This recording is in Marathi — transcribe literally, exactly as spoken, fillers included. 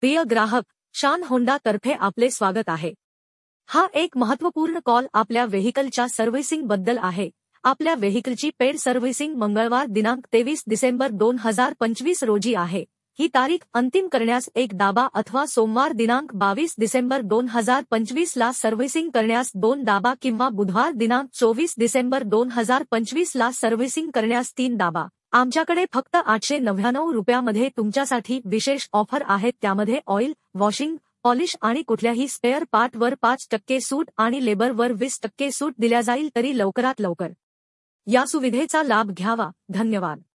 प्रिय ग्राहक, शान होंडा तर्फे आपले स्वागत आहे। हा एक महत्त्वपूर्ण कॉल आपल्या व्हेइकलच्या सर्व्हिसिंग बद्दल आहे। आपल्या व्हेइकलची पेड सर्व्हिसिंग मंगळवार दिनांक तेवीस डिसेंबर दोन हजार पंचवीस रोजी आहे। ही तारीख अंतिम करण्यास एक दाबा अथवा सोमवार दिनांक बावीस डिसेंबर दोन हजार पंचवीस ला सर्व्हिसिंग करण्यास दोन दाबा किंवा बुधवार दिनांक चोवीस डिसेंबर दोन हजार पंचवीस ला सर्व्हिसिंग करण्यास तीन दाबा। आमच्याकडे फक्त आठशे नव्याण्णव रुपयामध्ये तुमच्यासाठी विशेष ऑफर आहेत। त्यामध्ये ऑइल, वॉशिंग, पॉलिश आणि कुठल्याही स्पेअर पार्ट वर पाच टक्के सूट आणि लेबर वर वीस टक्के सूट दिल्या जाईल। तरी लवकरात लवकर या सुविधेचा लाभ घ्यावा। धन्यवाद।